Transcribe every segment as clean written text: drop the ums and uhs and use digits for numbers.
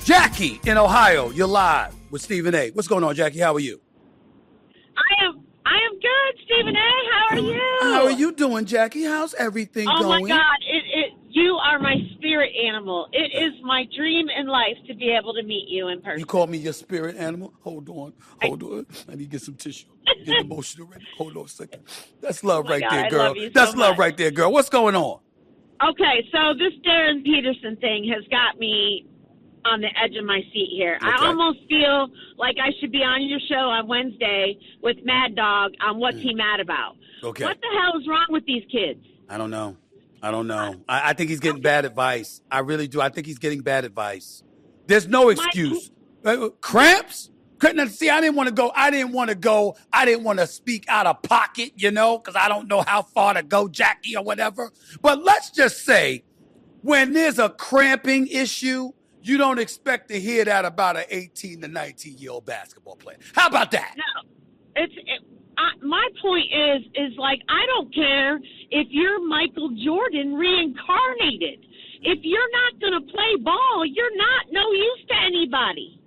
Jackie in Ohio, you're live with Stephen A. What's going on, Jackie? How are you? I am good, Stephen A. How are you? How are you doing, Jackie? How's everything going? Oh my God, you are my spirit animal. It is my dream in life to be able to meet you in person. You call me your spirit animal? Hold on. I need to get some tissue. Get emotional ready. Hold on a second. That's love right there, girl. That's love right there, girl. What's going on? Okay, so this Darren Peterson thing has got me on the edge of my seat here. Okay. I almost feel like I should be on your show on Wednesday with Mad Dog on what's he mad about. Okay. What the hell is wrong with these kids? I don't know. I think he's getting bad advice. I really do. I think he's getting bad advice. There's no excuse. Cramps? See, I didn't want to go. I didn't want to speak out of pocket, because I don't know how far to go, Jackie, or whatever. But let's just say when there's a cramping issue, you don't expect to hear that about an 18 to 19-year-old basketball player. How about that? No, my point is like, I don't care if you're Michael Jordan reincarnated. If you're not going to play ball, you're not no use to anybody.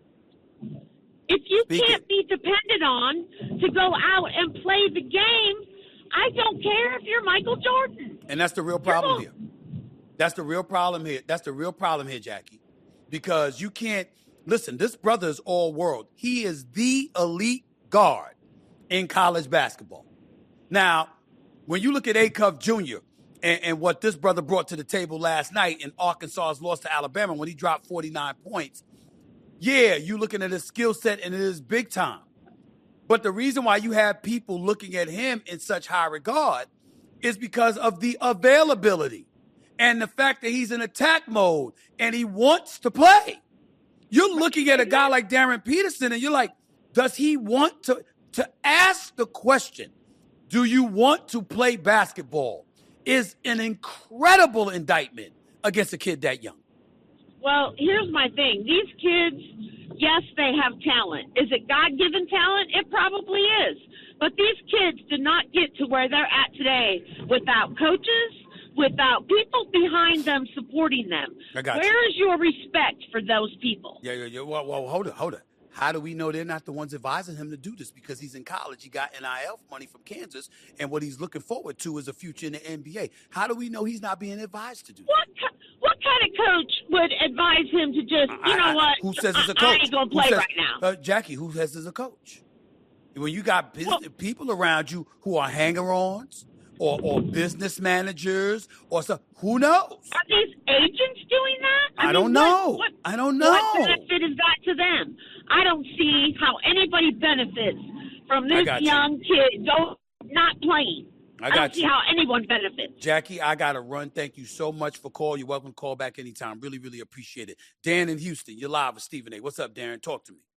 If you can't be depended on to go out and play the game, I don't care if you're Michael Jordan. And that's the real problem here. That's the real problem here, Jackie. Because you can't listen. This brother is all world. He is the elite guard in college basketball. Now, when you look at Acuff Jr. and what this brother brought to the table last night in Arkansas's loss to Alabama when he dropped 49 points, yeah, you looking at his skill set and it is big time. But the reason why you have people looking at him in such high regard is because of the availability. And the fact that he's in attack mode and he wants to play. You're looking at a guy like Darren Peterson and you're like, does he want to ask the question, do you want to play basketball, is an incredible indictment against a kid that young. Well, here's my thing. These kids, yes, they have talent. Is it God-given talent? It probably is. But these kids did not get to where they're at today without coaches, without people behind them supporting them. Where is your respect for those people? Yeah. Well, hold it. How do we know they're not the ones advising him to do this? Because he's in college. He got NIL money from Kansas, and what he's looking forward to is a future in the NBA. How do we know he's not being advised to do that? What kind of coach would advise him to just, what? Who says is a coach? I ain't going to play right now. Jackie, who says is a coach? When you got people around you who are hanger-ons, or business managers, or some, who knows? Are these agents doing that? I don't know. I don't know. What benefit is that to them? I don't see how anybody benefits from this young kid not playing. I don't see how anyone benefits. Jackie, I got to run. Thank you so much for calling. You're welcome to call back anytime. Really, really appreciate it. Dan in Houston, you're live with Stephen A. What's up, Darren? Talk to me.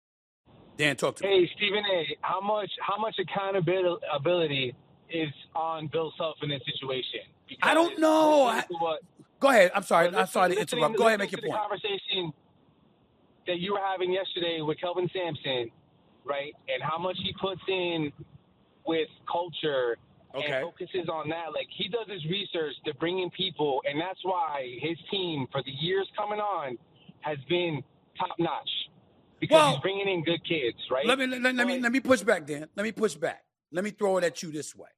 Dan, talk to me. Hey, Stephen A., how much accountability is on Bill Self in this situation? Because I don't know. Go ahead. I'm sorry to interrupt. Go ahead and make your point. The conversation that you were having yesterday with Kelvin Sampson, right, and how much he puts in with culture and focuses on that. Like, he does his research to bring in people, and that's why his team for the years coming on has been top-notch because he's bringing in good kids, right? Let me push back, Dan. Let me push back. Let me throw it at you this way.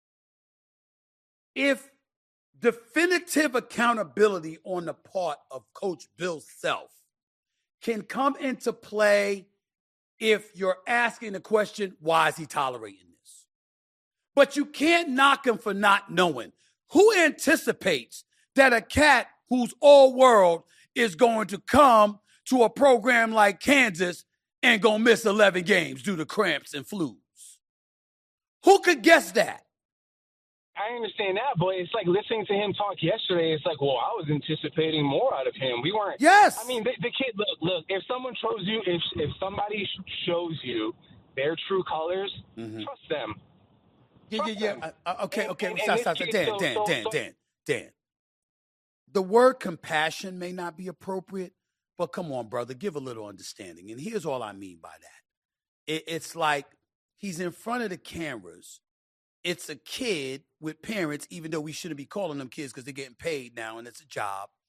If definitive accountability on the part of Coach Bill Self can come into play if you're asking the question, why is he tolerating this? But you can't knock him for not knowing. Who anticipates that a cat who's all world is going to come to a program like Kansas and gonna miss 11 games due to cramps and flus? Who could guess that? I understand that, but it's like listening to him talk yesterday. It's like, well, I was anticipating more out of him. We weren't. Yes. I mean, the kid. Look. If someone shows you, if somebody shows you their true colors, trust them. Yeah. Okay. Stop. Dan. The word compassion may not be appropriate, but come on, brother, give a little understanding. And here's all I mean by that. It's like he's in front of the cameras. It's a kid with parents, even though we shouldn't be calling them kids because they're getting paid now and it's a job.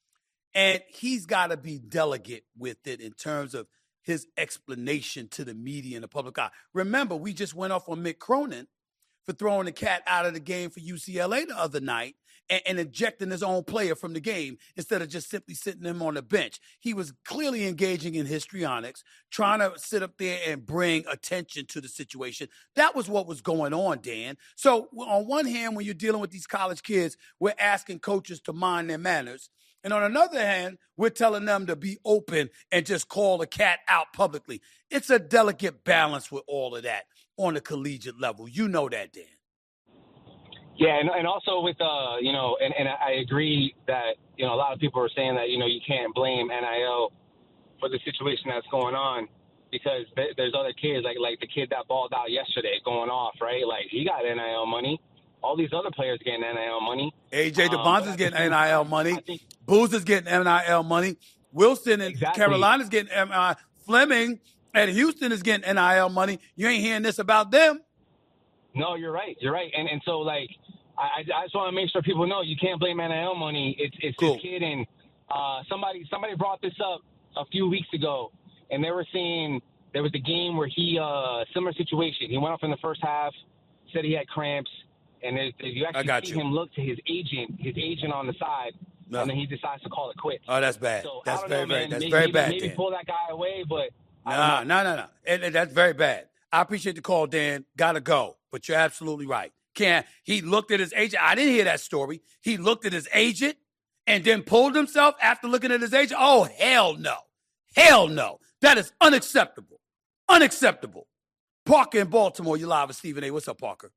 And he's got to be delicate with it in terms of his explanation to the media and the public eye. Remember, we just went off on Mick Cronin for throwing the cat out of the game for UCLA the other night and ejecting his own player from the game instead of just simply sitting him on the bench. He was clearly engaging in histrionics, trying to sit up there and bring attention to the situation. That was what was going on, Dan. So on one hand, when you're dealing with these college kids, we're asking coaches to mind their manners. And on another hand, we're telling them to be open and just call the cat out publicly. It's a delicate balance with all of that on the collegiate level. You know that, Dan. Yeah, and also with, and I agree that, a lot of people are saying that, you can't blame NIL for the situation that's going on because there's other kids, like the kid that balled out yesterday going off, right? Like, he got NIL money. All these other players getting NIL money. A.J. DeBonza's getting NIL money. Booz is getting NIL money. Wilson and Carolina's getting NIL. Fleming at Houston is getting NIL money. You ain't hearing this about them. No, you're right. You're right. And so, like, I just want to make sure people know you can't blame NIL money. It's cool. This kid. And somebody brought this up a few weeks ago, and they were saying there was a game where similar situation. He went off in the first half, said he had cramps. And you actually see him look to his agent on the side, and then he decides to call it quits. Oh, that's bad. So, that's very bad. That's very bad. Maybe pull that guy away, but no. And that's very bad. I appreciate the call, Dan. Gotta go, but you're absolutely right. He looked at his agent. I didn't hear that story. He looked at his agent and then pulled himself after looking at his agent. Oh, hell no. Hell no. That is unacceptable. Unacceptable. Parker in Baltimore, you live with Stephen A. What's up, Parker?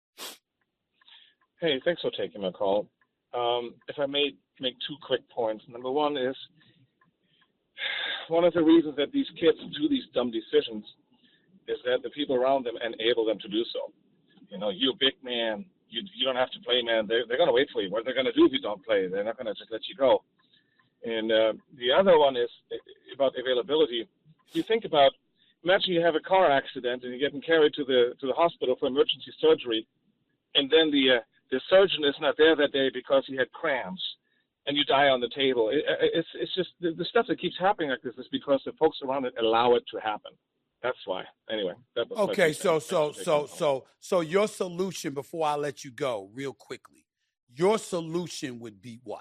Hey, thanks for taking my call. If I may make 2 quick points. Number one is one of the reasons that these kids do these dumb decisions is that the people around them enable them to do so. You're a big man. You don't have to play, man. They're going to wait for you. What they're going to do if you don't play? They're not going to just let you go. And the other one is about availability. If you think about, imagine you have a car accident and you're getting carried to the hospital for emergency surgery, and then the surgeon is not there that day because he had cramps, and you die on the table. It's just the stuff that keeps happening like this is because the folks around it allow it to happen. That's why. Anyway. That was okay. So your solution, before I let you go, real quickly, your solution would be what?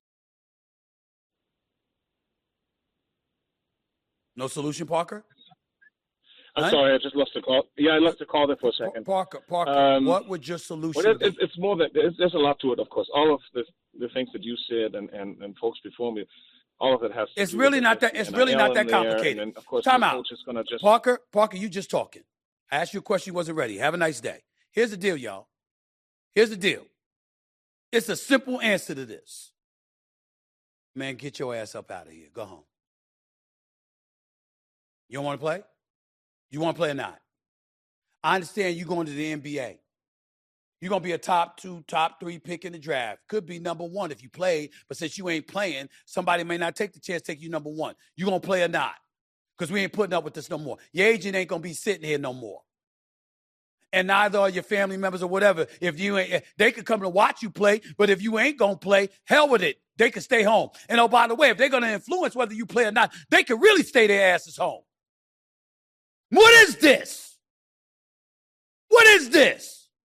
No solution, Parker? I'm sorry, I just lost the call. Yeah, I lost the call there for a second. Parker, what would your solution be? It's more that there's a lot to it, of course. All of the things that you said and folks before me, all of it has to It's really not that. It's really not that complicated. And of course, time out. Just... Parker, you just talking. I asked you a question. You wasn't ready. Have a nice day. Here's the deal, y'all. Here's the deal. It's a simple answer to this. Man, get your ass up out of here. Go home. You don't want to play? You want to play or not? I understand you going to the NBA. You're going to be a top 2, top 3 pick in the draft. Could be number 1 if you play, but since you ain't playing, somebody may not take the chance to take you number 1. You going to play or not? Because we ain't putting up with this no more. Your agent ain't going to be sitting here no more. And neither are your family members or whatever. If you ain't, they could come to watch you play, but if you ain't going to play, hell with it. They can stay home. And oh, by the way, if they're going to influence whether you play or not, they can really stay their asses home. What is this? What is this?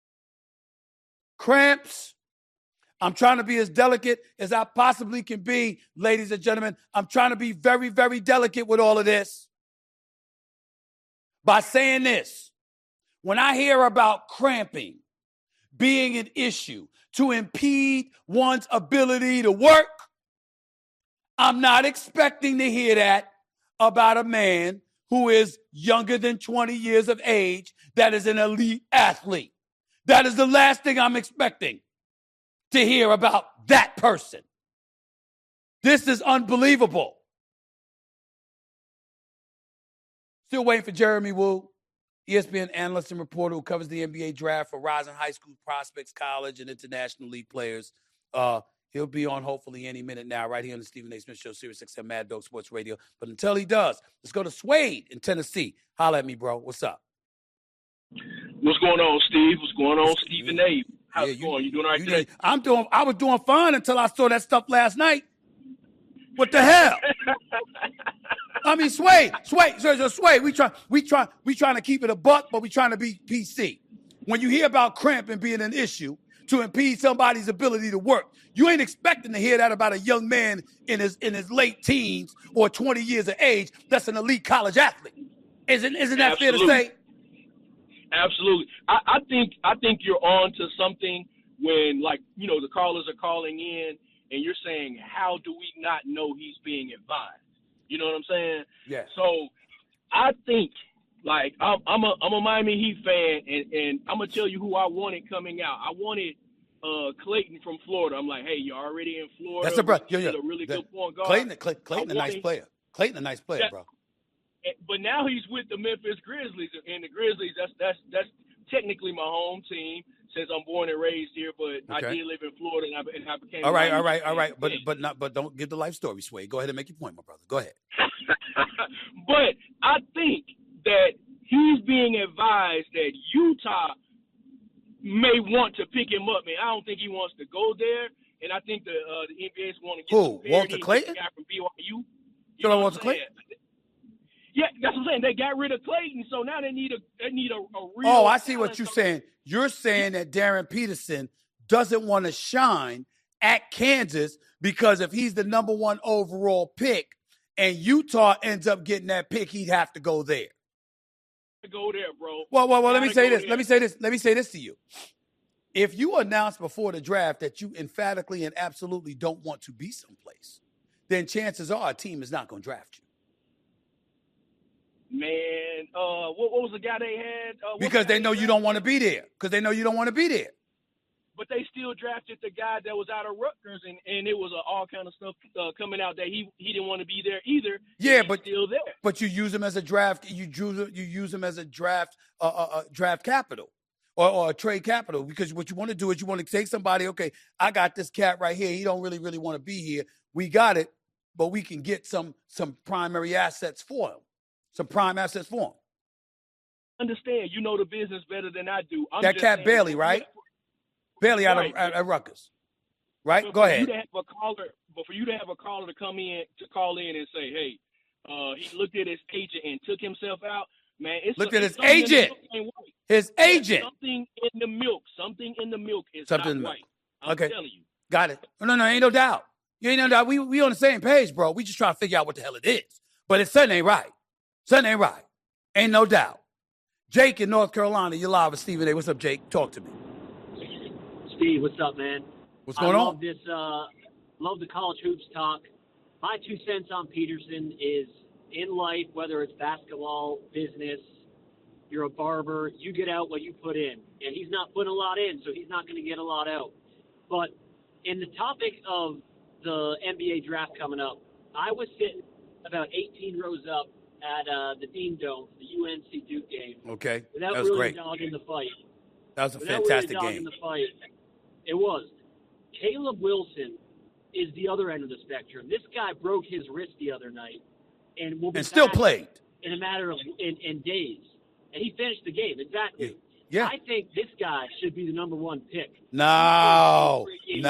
Cramps. I'm trying to be as delicate as I possibly can be, ladies and gentlemen. I'm trying to be very, very delicate with all of this. By saying this, when I hear about cramping being an issue to impede one's ability to work, I'm not expecting to hear that about a man who is younger than 20 years of age that is an elite athlete. That is the last thing I'm expecting to hear about that person. This is unbelievable. Still waiting for Jeremy Wu, ESPN analyst and reporter who covers the NBA draft for rising high school prospects, college, and international league players. He'll be on hopefully any minute now right here on the Stephen A. Smith Show, Sirius XM Mad Dog Sports Radio. But until he does, let's go to Swade in Tennessee. Holla at me, bro. What's up? What's going on, Steve? What's going on, Stephen A.? How's it going? You doing all right today? I was doing fine until I saw that stuff last night. What the hell? I mean, Sway. We trying to keep it a buck, but we trying to be PC. When you hear about cramping being an issue to impede somebody's ability to work, you ain't expecting to hear that about a young man in his late teens or 20 years of age that's an elite college athlete. Isn't that fair to say? Absolutely. I think you're on to something when, like, the callers are calling in and you're saying, how do we not know he's being advised? You know what I'm saying? Yeah. So I think, like, I'm a Miami Heat fan, and I'm going to tell you who I wanted coming out. I wanted Clayton from Florida. I'm like, hey, you're already in Florida. That's a bro. A really good point guard. Clayton a nice player. Clayton a nice player, bro. But now he's with the Memphis Grizzlies, and the Grizzlies, that's technically my home team since I'm born and raised here. But I did live in Florida, and I became all right. But don't give the life story, Sway. Go ahead and make your point, my brother. Go ahead. But I think that he's being advised that Utah may want to pick him up, man. I don't think he wants to go there, and I think the NBA's want to get who? Walter Clayton? The guy from BYU. You know Walter Clayton? Yeah, that's what I'm saying. They got rid of Clayton, so now they need a real. Oh, I see what you're saying. You're saying that Darren Peterson doesn't want to shine at Kansas because if he's the number 1 overall pick and Utah ends up getting that pick, he'd have to go there. Go there, bro. Well. Let me say this to you. If you announce before the draft that you emphatically and absolutely don't want to be someplace, then chances are a team is not going to draft you. Man, what was the guy they had? Because they know you don't want to be there. But they still drafted the guy that was out of Rutgers, and it was all kind of stuff coming out that he didn't want to be there either. Yeah, but still there. But you use him as a draft. You use him as a draft draft capital or a trade capital, because what you want to do is you want to take somebody. Okay, I got this cat right here. He don't really want to be here. We got it, but we can get some primary assets for him. Understand, you know the business better than I do. That cat Bailey, right? Bailey out of Rutgers, right? But go ahead. For you to have a caller to call in and say, hey, he looked at his agent and took himself out, man. Looked at his agent. His agent. Something in the milk is not right. I'm telling you. Got it. No, ain't no doubt. You ain't no doubt. We on the same page, bro. We just trying to figure out what the hell it is. But it something ain't right. Something ain't right. Ain't no doubt. Jake in North Carolina, you're live with Stephen A. What's up, Jake? Talk to me. Steve, what's up, man? What's going on? Love the college hoops talk. My 2 cents on Peterson is, in life, whether it's basketball, business, you're a barber, you get out what you put in. And he's not putting a lot in, so he's not going to get a lot out. But in the topic of the NBA draft coming up, I was sitting about 18 rows up at the Dean Dome for the UNC Duke game. Okay, without that was really great. Dogging the fight. That was a fantastic game. The fight. It was. Caleb Wilson is the other end of the spectrum. This guy broke his wrist the other night, and will be still played in a matter of in days. And he finished the game exactly. Yeah. I think this guy should be the number 1 pick. No,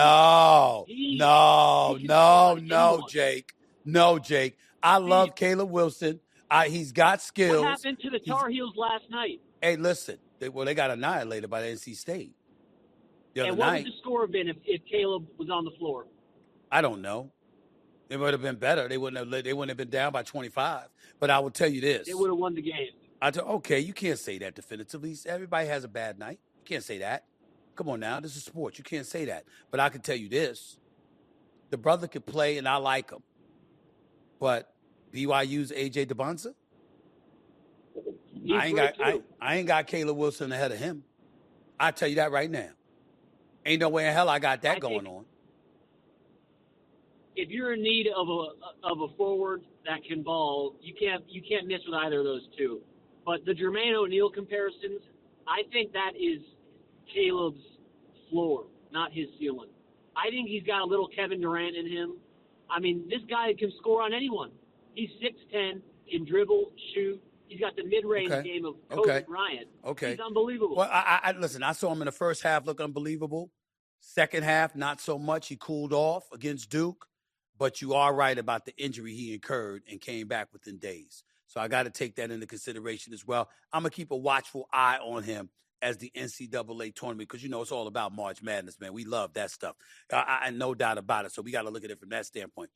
Jake. No, Jake. I love Caleb Wilson. He's got skills. What happened to the Tar Heels last night? Hey, listen. They got annihilated by the NC State the other night. And what would the score have been if Caleb was on the floor? I don't know. It would have been better. They wouldn't have been down by 25. But I will tell you this. They would have won the game. Okay, you can't say that definitively. Everybody has a bad night. You can't say that. Come on now. This is sports. You can't say that. But I can tell you this. The brother could play, and I like him. But BYU's A.J. DeBonza? I ain't got Caleb Wilson ahead of him. I tell you that right now. Ain't no way in hell I got that going on. If you're in need of a forward that can ball, you can't miss with either of those two. But the Jermaine O'Neal comparisons, I think that is Caleb's floor, not his ceiling. I think he's got a little Kevin Durant in him. I mean, this guy can score on anyone. He's 6'10", can dribble, shoot. He's got the mid-range game of Kobe Bryant. Okay. He's unbelievable. Well, I listen, I saw him in the first half look unbelievable. Second half, not so much. He cooled off against Duke. But you are right about the injury he incurred and came back within days. So I got to take that into consideration as well. I'm going to keep a watchful eye on him as the NCAA tournament, because, it's all about March Madness, man. We love that stuff. I no doubt about it. So we got to look at it from that standpoint.